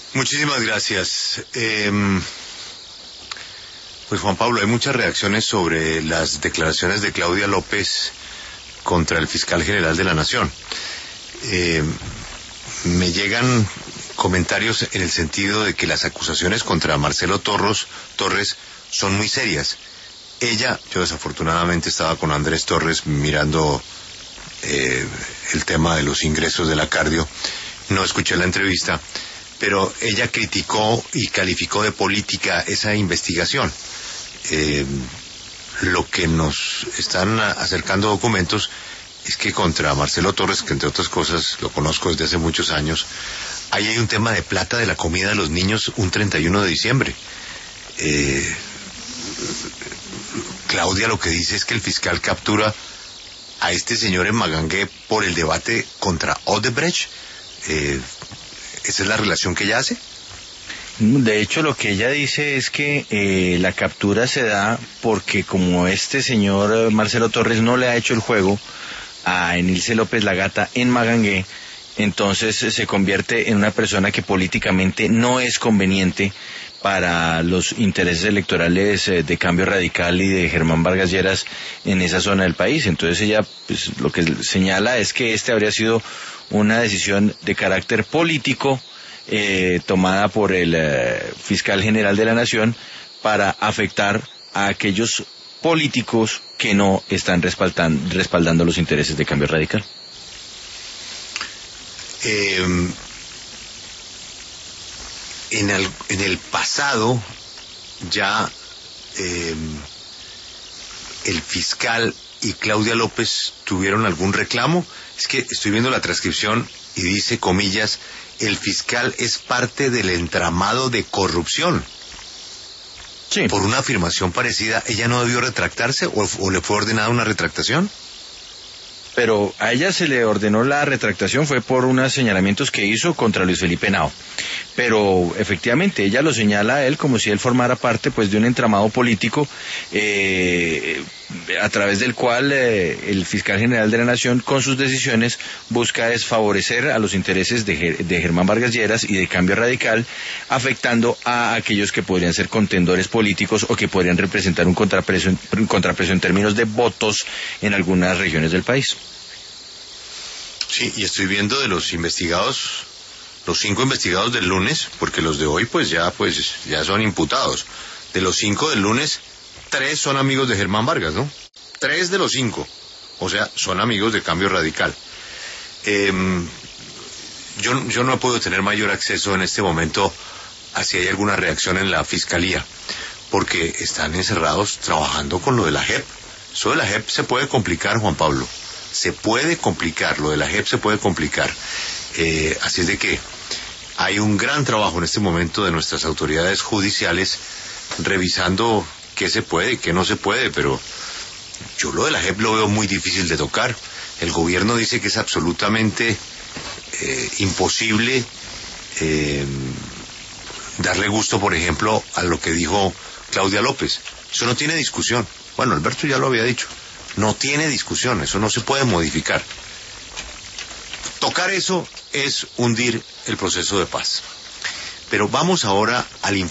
Muchísimas gracias. Pues Juan Pablo, hay muchas reacciones sobre las declaraciones de Claudia López contra el fiscal general de la Nación. Me llegan comentarios en el sentido de que las acusaciones contra Marcelo Torres son muy serias. Yo desafortunadamente estaba con Andrés Torres mirando el tema de los ingresos de la cardio, no escuché la entrevista, pero ella criticó y calificó de política esa investigación. Lo que nos están acercando documentos es que contra Marcelo Torres, que entre otras cosas lo conozco desde hace muchos años, ahí hay un tema de plata de la comida de los niños un 31 de diciembre. Claudia lo que dice es que el fiscal captura a este señor en Magangué por el debate contra Odebrecht. ¿Esa es la relación que ella hace? De hecho, lo que ella dice es que la captura se da porque como este señor Marcelo Torres no le ha hecho el juego a Enilce López Lagata en Magangué, entonces se convierte en una persona que políticamente no es conveniente para los intereses electorales de Cambio Radical y de Germán Vargas Lleras en esa zona del país. Entonces ella pues, lo que señala es que habría sido una decisión de carácter político tomada por el fiscal general de la Nación para afectar a aquellos políticos que no están respaldando los intereses de Cambio Radical. En el pasado ya el fiscal y Claudia López tuvieron algún reclamo. Es que estoy viendo la transcripción y dice, comillas, el fiscal es parte del entramado de corrupción. Sí. Por una afirmación parecida, ¿ella no debió retractarse o le fue ordenada una retractación? Pero a ella se le ordenó la retractación, fue por unos señalamientos que hizo contra Luis Felipe Henao. Pero efectivamente ella lo señala a él como si él formara parte pues de un entramado político a través del cual el fiscal general de la Nación con sus decisiones busca desfavorecer a los intereses de Germán Vargas Lleras y de Cambio Radical, afectando a aquellos que podrían ser contendores políticos o que podrían representar un contrapeso en términos de votos en algunas regiones del país. Sí, y estoy viendo de los investigados, los 5 investigados del lunes, porque los de hoy pues ya son imputados. De los 5 del lunes, 3 son amigos de Germán Vargas, ¿no? 3 de los 5, o sea, son amigos de Cambio Radical. Yo no puedo tener mayor acceso en este momento a si hay alguna reacción en la fiscalía, porque están encerrados trabajando con lo de la JEP. Eso de la JEP se puede complicar, Juan Pablo. Se puede complicar, lo de la JEP se puede complicar. Así es de que hay un gran trabajo en este momento de nuestras autoridades judiciales revisando qué se puede y qué no se puede, pero yo lo de la JEP lo veo muy difícil de tocar. El gobierno dice que es absolutamente imposible darle gusto, por ejemplo, a lo que dijo Claudia López. Eso no tiene discusión. Bueno, Alberto ya lo había dicho. No tiene discusión, eso no se puede modificar. Tocar eso es hundir el proceso de paz. Pero vamos ahora al